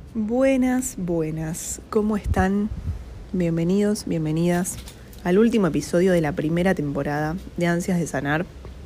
Buenas, ¿cómo están? Bienvenidos, bienvenidas al último episodio de la primera temporada de Ansias de Sanar.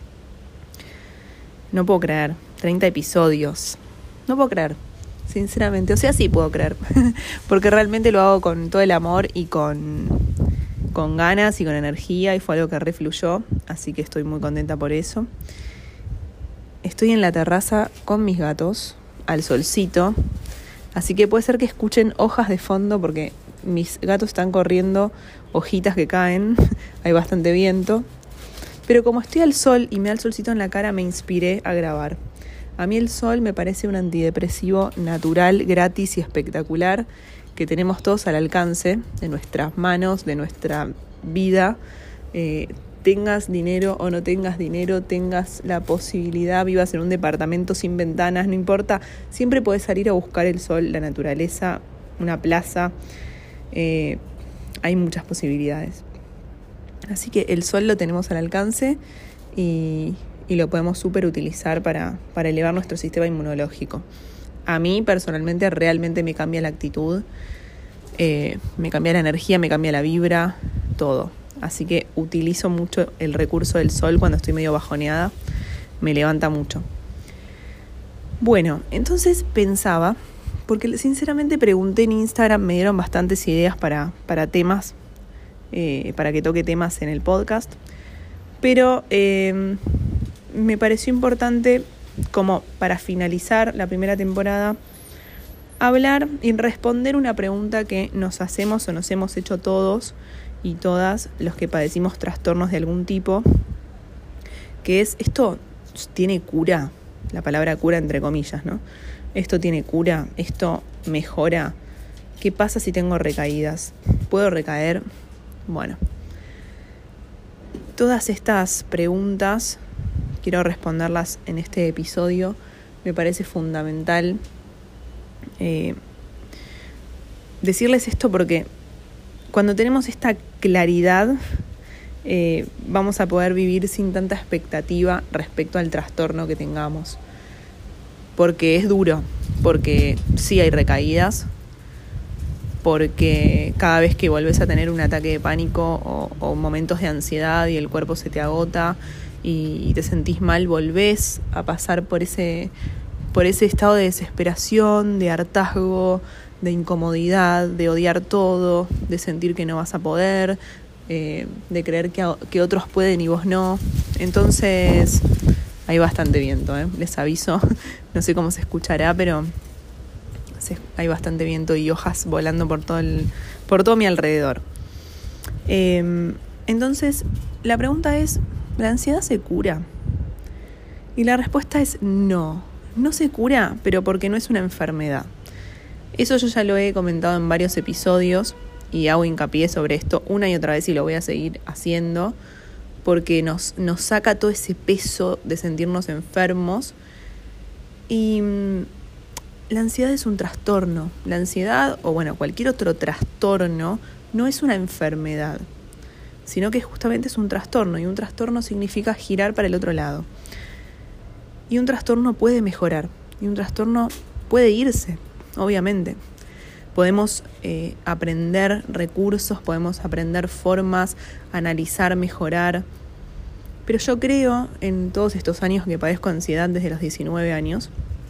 No puedo creer, 30 episodios. No puedo creer, sinceramente. O sea, sí puedo creer, porque realmente lo hago con todo el amor y con ganas y con energía, y fue algo que refluyó, así que estoy muy contenta por eso. Estoy en la terraza con mis gatos, al solcito. Así que puede ser que escuchen hojas de fondo porque mis gatos están corriendo, hojitas que caen, hay bastante viento. Pero como estoy al sol y me da el solcito en la cara, me inspiré a grabar. A mí el sol me parece un antidepresivo natural, gratis y espectacular que tenemos todos al alcance de nuestras manos, de nuestra vida. Tengas dinero o no tengas dinero, tengas la posibilidad, vivas en un departamento sin ventanas, no importa, siempre podés salir a buscar el sol, la naturaleza, una plaza, hay muchas posibilidades. Así que el sol lo tenemos al alcance y lo podemos súper utilizar para elevar nuestro sistema inmunológico. A mí personalmente realmente me cambia la actitud, me cambia la energía, me cambia la vibra, todo. Así que utilizo mucho el recurso del sol cuando estoy medio bajoneada. Me levanta mucho. Bueno, entonces pensaba, porque sinceramente pregunté en Instagram, me dieron bastantes ideas para temas, para que toque temas en el podcast. Pero me pareció importante, como para finalizar la primera temporada, hablar y responder una pregunta que nos hacemos o nos hemos hecho todos y todas los que padecimos trastornos de algún tipo, que es, ¿esto tiene cura? La palabra cura entre comillas, ¿no? ¿Esto tiene cura? ¿Esto mejora? ¿Qué pasa si tengo recaídas? ¿Puedo recaer? Bueno, todas estas preguntas quiero responderlas en este episodio. Me parece fundamental decirles esto porque cuando tenemos esta claridad, vamos a poder vivir sin tanta expectativa respecto al trastorno que tengamos. Porque es duro, porque sí hay recaídas, porque cada vez que volvés a tener un ataque de pánico o momentos de ansiedad y el cuerpo se te agota y te sentís mal, volvés a pasar por ese estado de desesperación, de hartazgo, de incomodidad, de odiar todo, de sentir que no vas a poder, de creer que otros pueden y vos no. Entonces hay bastante viento, les aviso. No sé cómo se escuchará, pero hay bastante viento y hojas volando por todo mi alrededor. Entonces la pregunta es, ¿la ansiedad se cura? Y la respuesta es no se cura, pero porque no es una enfermedad. Eso yo ya lo he comentado en varios episodios y hago hincapié sobre esto una y otra vez y lo voy a seguir haciendo porque nos saca todo ese peso de sentirnos enfermos. Y la ansiedad es un trastorno. La ansiedad, o bueno, cualquier otro trastorno, no es una enfermedad, sino que justamente es un trastorno, y un trastorno significa girar para el otro lado. Y un trastorno puede mejorar, y un trastorno puede irse. Obviamente, podemos aprender recursos, podemos aprender formas, analizar, mejorar. Pero yo creo, en todos estos años que padezco ansiedad desde los 19 años,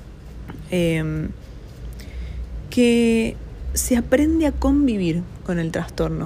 que se aprende a convivir con el trastorno.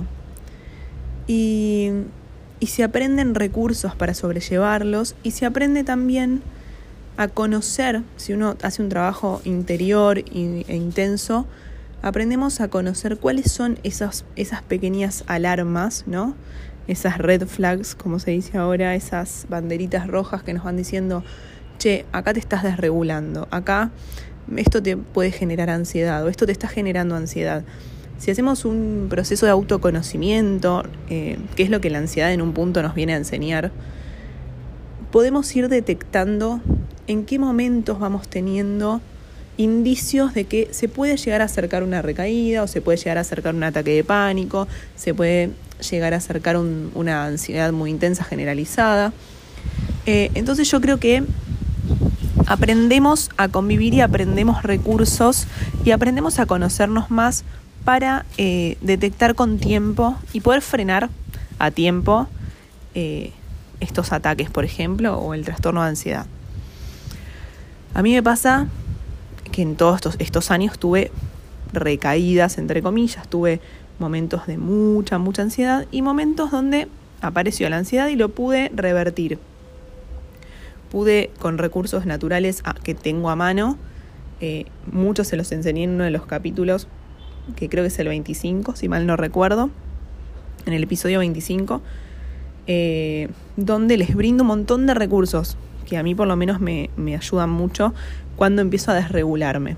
Y se aprenden recursos para sobrellevarlos, y se aprende también a conocer, si uno hace un trabajo interior e intenso, aprendemos a conocer cuáles son esas pequeñas alarmas, ¿no? Esas red flags, como se dice ahora, esas banderitas rojas que nos van diciendo, che, acá te estás desregulando, acá esto te puede generar ansiedad o esto te está generando ansiedad. Si hacemos un proceso de autoconocimiento, que es lo que la ansiedad en un punto nos viene a enseñar, podemos ir detectando en qué momentos vamos teniendo indicios de que se puede llegar a acercar una recaída o se puede llegar a acercar un ataque de pánico, se puede llegar a acercar una ansiedad muy intensa generalizada. Entonces yo creo que aprendemos a convivir y aprendemos recursos y aprendemos a conocernos más para detectar con tiempo y poder frenar a tiempo estos ataques, por ejemplo, o el trastorno de ansiedad. A mí me pasa que en todos estos años tuve recaídas, entre comillas, tuve momentos de mucha ansiedad y momentos donde apareció la ansiedad y lo pude revertir. Pude, con recursos naturales que tengo a mano, muchos se los enseñé en uno de los capítulos, que creo que es el 25, si mal no recuerdo, en el episodio 25, donde les brindo un montón de recursos que a mí por lo menos me ayudan mucho cuando empiezo a desregularme.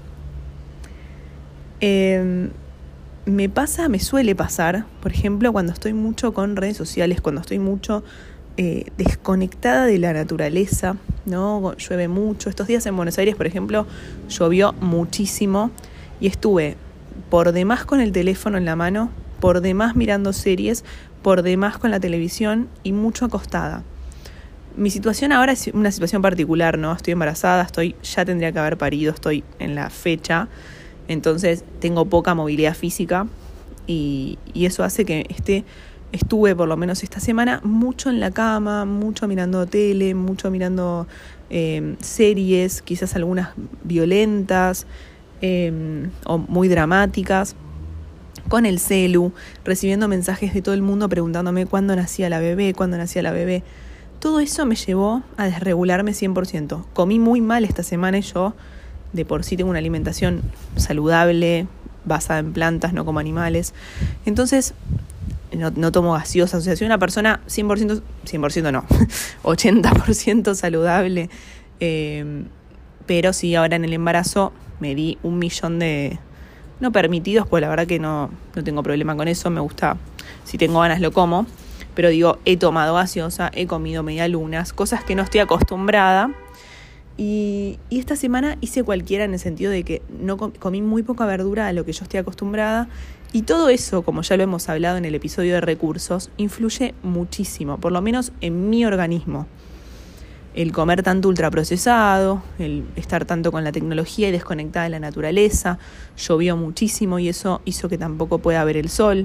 Me suele pasar, por ejemplo, cuando estoy mucho con redes sociales, cuando estoy mucho desconectada de la naturaleza, ¿no? Llueve mucho. Estos días en Buenos Aires, por ejemplo, llovió muchísimo y estuve por demás con el teléfono en la mano, por demás mirando series, por demás con la televisión y mucho acostada. Mi situación ahora es una situación particular, ¿no? Estoy embarazada, ya tendría que haber parido, estoy en la fecha, entonces tengo poca movilidad física y eso hace que estuve por lo menos esta semana mucho en la cama, mucho mirando tele, mucho mirando series, quizás algunas violentas o muy dramáticas, con el celu, recibiendo mensajes de todo el mundo preguntándome cuándo nacía la bebé. Todo eso me llevó a desregularme 100%. Comí muy mal esta semana y yo de por sí tengo una alimentación saludable, basada en plantas, no como animales. Entonces, no tomo gaseosas. O sea, soy una persona 100% no, 80% saludable. Pero sí, ahora en el embarazo me di 1.000.000 de... no permitidos, pues la verdad que no tengo problema con eso. Me gusta, si tengo ganas lo como. Pero digo, he tomado gaseosa, he comido medialunas, cosas que no estoy acostumbrada. Y esta semana hice cualquiera en el sentido de que no comí muy poca verdura a lo que yo estoy acostumbrada. Y todo eso, como ya lo hemos hablado en el episodio de recursos, influye muchísimo, por lo menos en mi organismo. El comer tanto ultraprocesado, el estar tanto con la tecnología y desconectada de la naturaleza, llovió muchísimo y eso hizo que tampoco pueda ver el sol.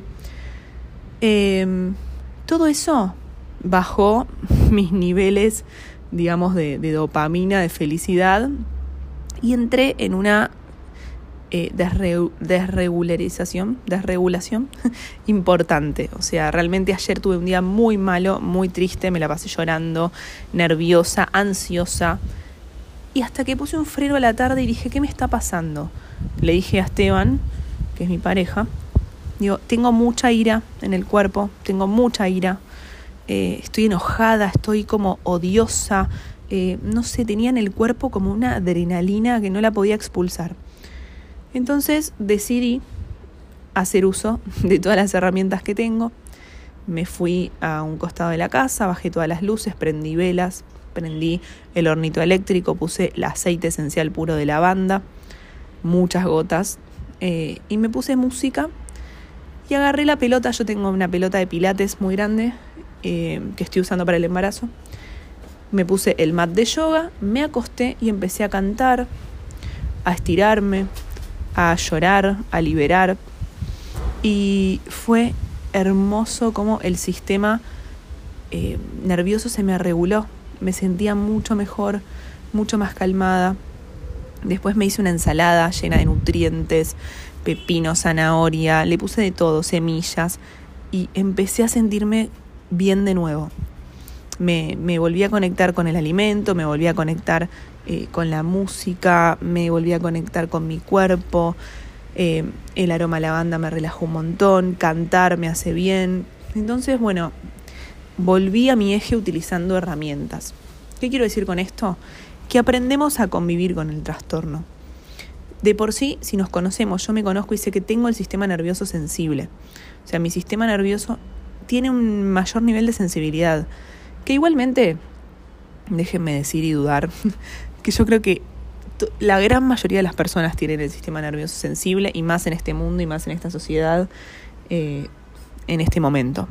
Todo eso bajó mis niveles, digamos, de dopamina, de felicidad, y entré en una desregulación importante. O sea, realmente ayer tuve un día muy malo, muy triste, me la pasé llorando, nerviosa, ansiosa, y hasta que puse un freno a la tarde y dije, ¿qué me está pasando? Le dije a Esteban, que es mi pareja, digo, tengo mucha ira en el cuerpo, estoy enojada, estoy como odiosa, no sé, tenía en el cuerpo como una adrenalina que no la podía expulsar. Entonces decidí hacer uso de todas las herramientas que tengo. Me fui a un costado de la casa, bajé todas las luces, prendí velas, prendí el hornito eléctrico, puse el aceite esencial puro de lavanda, muchas gotas, y me puse música y agarré la pelota. Yo tengo una pelota de pilates muy grande que estoy usando para el embarazo. Me puse el mat de yoga, me acosté y empecé a cantar, a estirarme, a llorar, a liberar. Y fue hermoso como el sistema nervioso se me reguló. Me sentía mucho mejor, mucho más calmada. Después me hice una ensalada llena de nutrientes, pepino, zanahoria, le puse de todo, semillas, y empecé a sentirme bien de nuevo. Me volví a conectar con el alimento, me volví a conectar con la música, me volví a conectar con mi cuerpo. El aroma a lavanda me relajó un montón, cantar me hace bien. Entonces, bueno, volví a mi eje utilizando herramientas. ¿Qué quiero decir con esto? Que aprendemos a convivir con el trastorno. De por sí, si nos conocemos, yo me conozco y sé que tengo el sistema nervioso sensible. O sea, mi sistema nervioso tiene un mayor nivel de sensibilidad. Que igualmente, déjenme decir y dudar, que yo creo que la gran mayoría de las personas tienen el sistema nervioso sensible, y más en este mundo y más en esta sociedad, en este momento.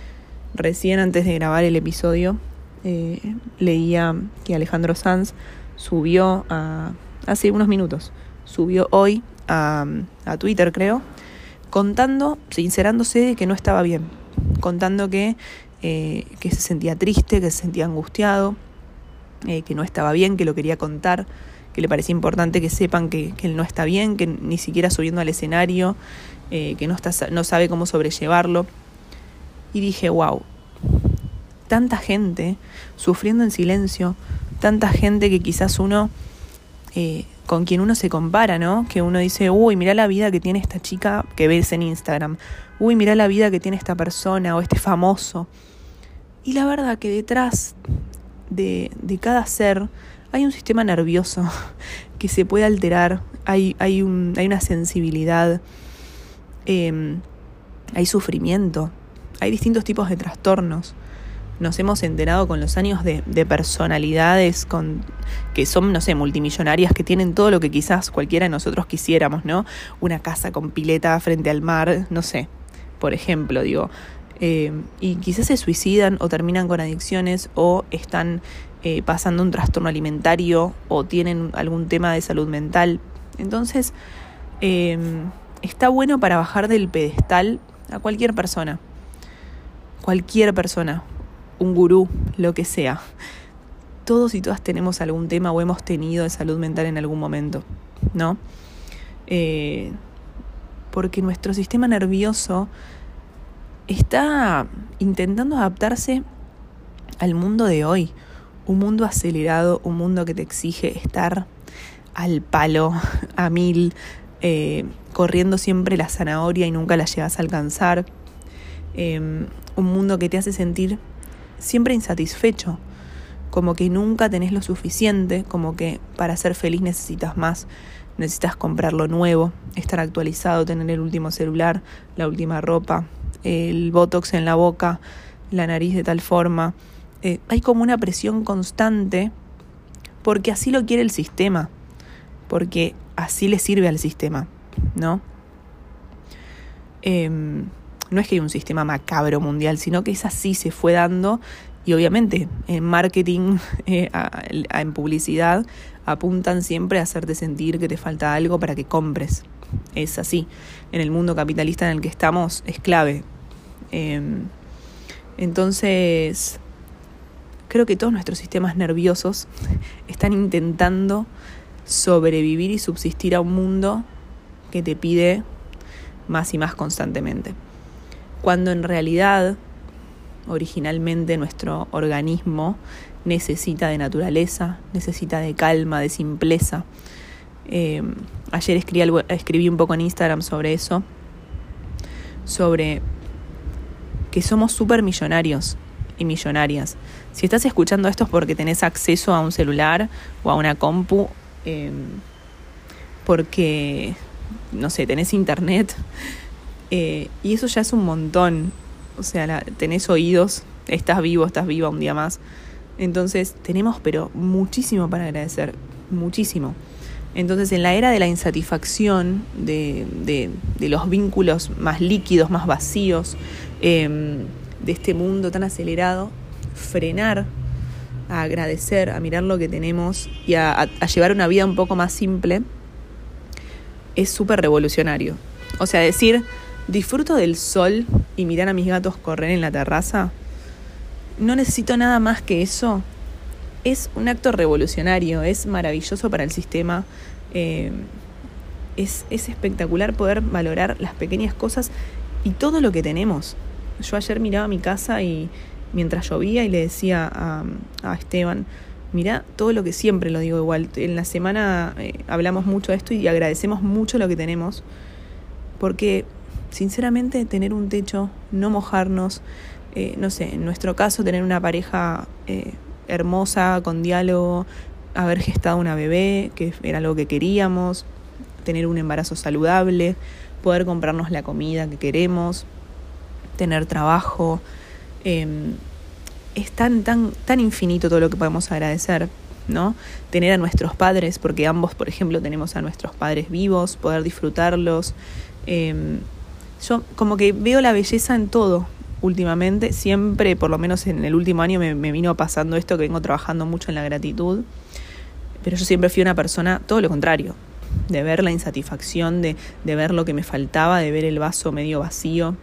Recién antes de grabar el episodio, leía que Alejandro Sanz subió hace unos minutos, subió hoy a Twitter, creo, sincerándose de que no estaba bien, contando que se sentía triste, que se sentía angustiado, que no estaba bien, que lo quería contar, que le parecía importante que sepan que él no está bien, que ni siquiera subiendo al escenario, que no sabe cómo sobrellevarlo. Y dije, wow, tanta gente sufriendo en silencio, tanta gente que quizás uno, con quien uno se compara, ¿no? Que uno dice, uy, mirá la vida que tiene esta chica que ves en Instagram, uy, mirá la vida que tiene esta persona o este famoso. Y la verdad que detrás de cada ser hay un sistema nervioso que se puede alterar, hay una sensibilidad, hay sufrimiento, hay distintos tipos de trastornos. Nos hemos enterado con los años de personalidades que son, no sé, multimillonarias, que tienen todo lo que quizás cualquiera de nosotros quisiéramos, ¿no? Una casa con pileta frente al mar, no sé, por ejemplo, digo. Y quizás se suicidan o terminan con adicciones o están pasando un trastorno alimentario o tienen algún tema de salud mental. Entonces, está bueno para bajar del pedestal a cualquier persona, un gurú, lo que sea. Todos y todas tenemos algún tema o hemos tenido de salud mental en algún momento, ¿no? Porque nuestro sistema nervioso está intentando adaptarse al mundo de hoy. Un mundo acelerado, un mundo que te exige estar al palo, a 1000, corriendo siempre la zanahoria y nunca la llegas a alcanzar. Un mundo que te hace sentir siempre insatisfecho, como que nunca tenés lo suficiente, como que para ser feliz necesitas más, necesitas comprar lo nuevo, estar actualizado, tener el último celular, la última ropa, el botox en la boca, la nariz de tal forma. Hay como una presión constante porque así lo quiere el sistema, porque así le sirve al sistema, ¿no? No es que hay un sistema macabro mundial, sino que es así, se fue dando. Y obviamente en marketing, en publicidad, apuntan siempre a hacerte sentir que te falta algo para que compres. Es así. En el mundo capitalista en el que estamos es clave. Entonces, creo que todos nuestros sistemas nerviosos están intentando sobrevivir y subsistir a un mundo que te pide más y más constantemente. Cuando en realidad, originalmente, nuestro organismo necesita de naturaleza, necesita de calma, de simpleza. Ayer escribí un poco en Instagram sobre eso, sobre que somos súper millonarios y millonarias. Si estás escuchando esto es porque tenés acceso a un celular o a una compu, porque, no sé, tenés internet, y eso ya es un montón. O sea, tenés oídos, estás vivo, estás viva un día más. Entonces tenemos pero muchísimo para agradecer, muchísimo. Entonces en la era de la insatisfacción, de los vínculos más líquidos, más vacíos, de este mundo tan acelerado, frenar, a agradecer, a mirar lo que tenemos y a llevar una vida un poco más simple, es súper revolucionario. O sea, decir, disfruto del sol y mirar a mis gatos correr en la terraza, no necesito nada más que eso. Es un acto revolucionario, es maravilloso para el sistema, es espectacular poder valorar las pequeñas cosas y todo lo que tenemos. Yo ayer miraba mi casa y mientras llovía y le decía a Esteban, mirá todo lo que siempre lo digo igual. En la semana hablamos mucho de esto y agradecemos mucho lo que tenemos, porque sinceramente tener un techo, no mojarnos, no sé, en nuestro caso tener una pareja hermosa, con diálogo, haber gestado una bebé, que era algo que queríamos, tener un embarazo saludable, poder comprarnos la comida que queremos, tener trabajo. Es tan infinito todo lo que podemos agradecer, ¿no? Tener a nuestros padres, porque ambos, por ejemplo, tenemos a nuestros padres vivos, poder disfrutarlos. Yo como que veo la belleza en todo últimamente. Siempre, por lo menos en el último año, me vino pasando esto, que vengo trabajando mucho en la gratitud. Pero yo siempre fui una persona, todo lo contrario, de ver la insatisfacción, de ver lo que me faltaba, de ver el vaso medio vacío.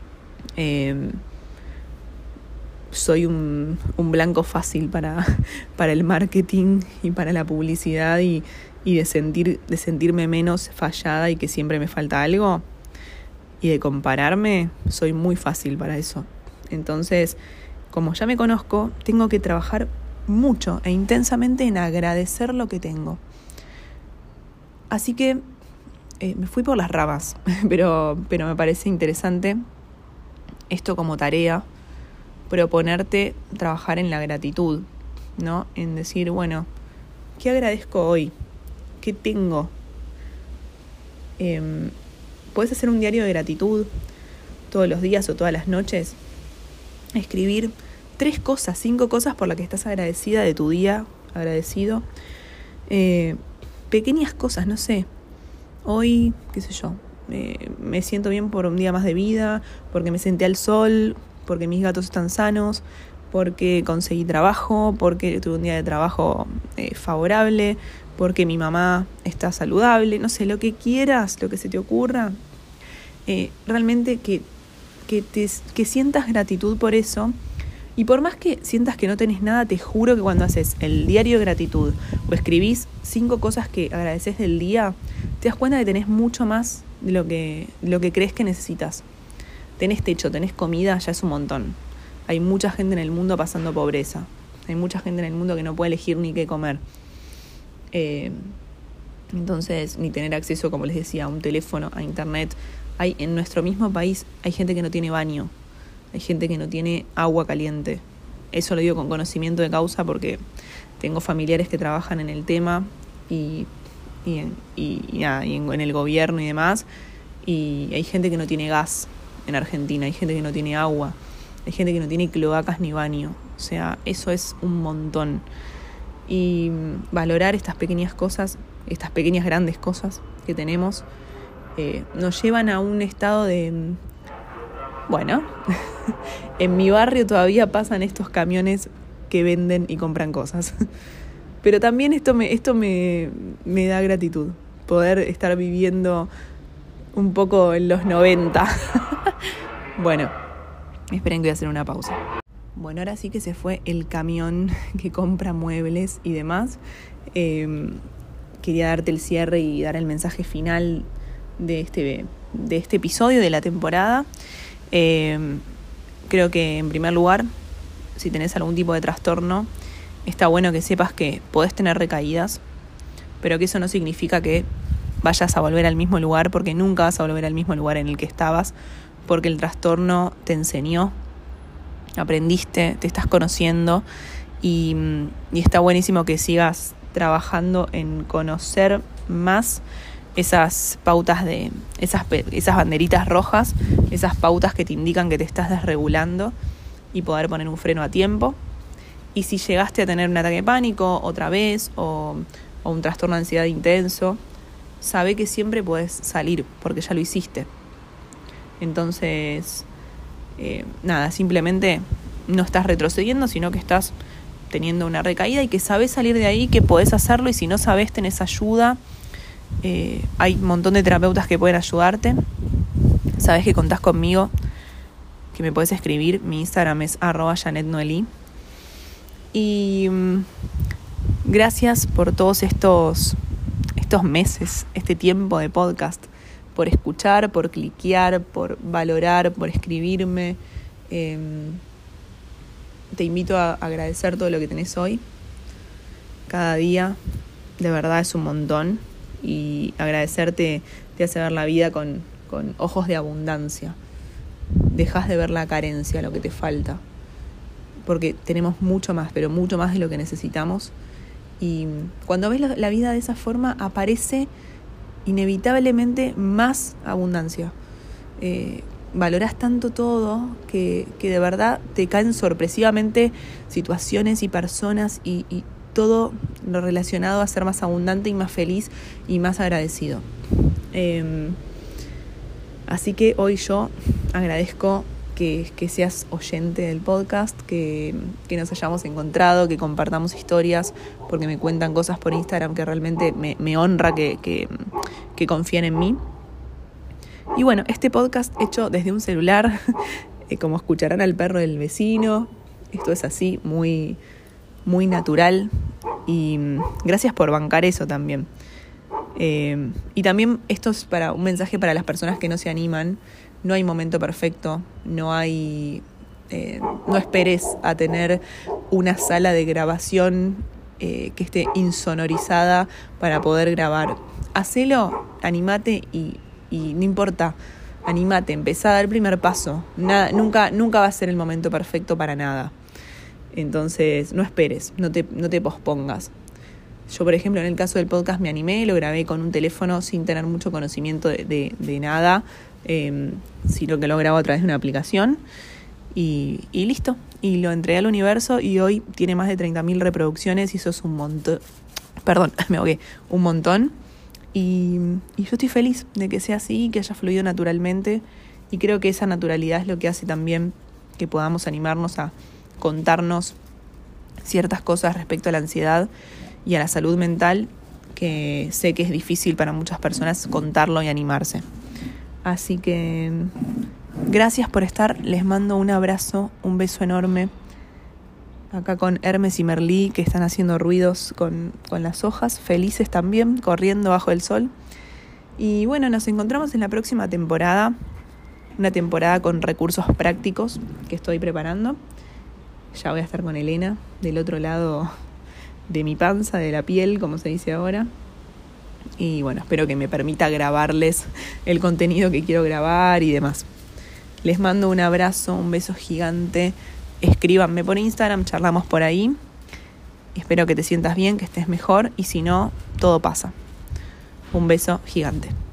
Soy un blanco fácil para el marketing y para la publicidad y de sentirme menos fallada y que siempre me falta algo. Y de compararme, soy muy fácil para eso. Entonces, como ya me conozco, tengo que trabajar mucho e intensamente en agradecer lo que tengo. Así que me fui por las ramas, pero me parece interesante esto como tarea, proponerte trabajar en la gratitud, ¿no? En decir, bueno, ¿qué agradezco hoy? ¿Qué tengo? Podés hacer un diario de gratitud todos los días o todas las noches. Escribir 3 cosas, 5 cosas por las que estás agradecida de tu día, agradecido. Pequeñas cosas, no sé. Hoy, qué sé yo, me siento bien por un día más de vida, porque me senté al sol, porque mis gatos están sanos, porque conseguí trabajo, porque tuve un día de trabajo favorable, porque mi mamá está saludable, no sé, lo que quieras, lo que se te ocurra. Realmente que sientas gratitud por eso. Y por más que sientas que no tenés nada, te juro que cuando haces el diario de gratitud o escribís 5 cosas que agradeces del día, te das cuenta que tenés mucho más de lo que crees que necesitas. Tenés techo, tenés comida, ya es un montón. Hay mucha gente en el mundo pasando pobreza. Hay mucha gente en el mundo que no puede elegir ni qué comer. Entonces, ni tener acceso, como les decía, a un teléfono, a internet. En nuestro mismo país hay gente que no tiene baño. Hay gente que no tiene agua caliente. Eso lo digo con conocimiento de causa porque tengo familiares que trabajan en el tema y en el gobierno y demás. Y hay gente que no tiene gas en Argentina, hay gente que no tiene agua, hay gente que no tiene cloacas ni baño. O sea, eso es un montón. Y valorar estas pequeñas cosas, estas pequeñas grandes cosas que tenemos, nos llevan a un estado de... Bueno, en mi barrio todavía pasan estos camiones que venden y compran cosas. Pero también esto me da gratitud, poder estar viviendo un poco en los 90. Bueno, esperen que voy a hacer una pausa. Bueno, ahora sí que se fue el camión que compra muebles y demás. Quería darte el cierre y dar el mensaje final de este episodio de la temporada. Creo que en primer lugar, si tenés algún tipo de trastorno, está bueno que sepas que podés tener recaídas, pero que eso no significa que vayas a volver al mismo lugar, porque nunca vas a volver al mismo lugar en el que estabas, porque el trastorno te enseñó, aprendiste, te estás conociendo y está buenísimo que sigas trabajando en conocer más esas pautas de esas banderitas rojas, esas pautas que te indican que te estás desregulando y poder poner un freno a tiempo. Y si llegaste a tener un ataque de pánico otra vez o un trastorno de ansiedad intenso, sabe que siempre puedes salir porque ya lo hiciste. Entonces, simplemente no estás retrocediendo, sino que estás teniendo una recaída y que sabes salir de ahí, que podés hacerlo, y si no sabes, tenés ayuda. Hay un montón de terapeutas que pueden ayudarte. Sabes que contás conmigo, que me podés escribir. Mi Instagram es @janetnoeli. Y gracias por todos estos meses, este tiempo de podcast, por escuchar, por cliquear, por valorar, por escribirme. Te invito a agradecer todo lo que tenés hoy. Cada día, de verdad, es un montón. Y agradecerte te hace ver la vida con ojos de abundancia. Dejas de ver la carencia, lo que te falta. Porque tenemos mucho más, pero mucho más de lo que necesitamos. Y cuando ves la vida de esa forma, aparece inevitablemente más abundancia. Valorás tanto todo que de verdad te caen sorpresivamente situaciones y personas y todo lo relacionado a ser más abundante y más feliz y más agradecido. Así que hoy yo agradezco que seas oyente del podcast, que nos hayamos encontrado, que compartamos historias, porque me cuentan cosas por Instagram que realmente me honra que confíen en mí. Y bueno, este podcast hecho desde un celular, como escucharán al perro del vecino, esto es así, muy, muy natural, y gracias por bancar eso también. Y también esto es para un mensaje para las personas que no se animan. No hay momento perfecto, no esperes a tener una sala de grabación que esté insonorizada para poder grabar. Hacelo, animate y no importa, animate, empezá a dar el primer paso. Nunca va a ser el momento perfecto para nada. Entonces no esperes, no te pospongas. Yo, por ejemplo, en el caso del podcast me animé, lo grabé con un teléfono sin tener mucho conocimiento de nada, sino que lo grabo a través de una aplicación y listo. Y lo entregué al universo y hoy tiene más de 30.000 reproducciones y eso es un montón. Perdón, me ahogué. Un montón. Y yo estoy feliz de que sea así, que haya fluido naturalmente, y creo que esa naturalidad es lo que hace también que podamos animarnos a contarnos ciertas cosas respecto a la ansiedad y a la salud mental, que sé que es difícil para muchas personas contarlo y animarse. Así que gracias por estar, les mando un abrazo, un beso enorme. Acá con Hermes y Merlí, que están haciendo ruidos con las hojas, felices también, corriendo bajo el sol. Y bueno, nos encontramos en la próxima temporada, una temporada con recursos prácticos que estoy preparando. Ya voy a estar con Elena, del otro lado de mi panza, de la piel, como se dice ahora. Y bueno, espero que me permita grabarles el contenido que quiero grabar y demás. Les mando un abrazo, un beso gigante. Escríbanme por Instagram, charlamos por ahí. Espero que te sientas bien, que estés mejor, y si no, todo pasa. Un beso gigante.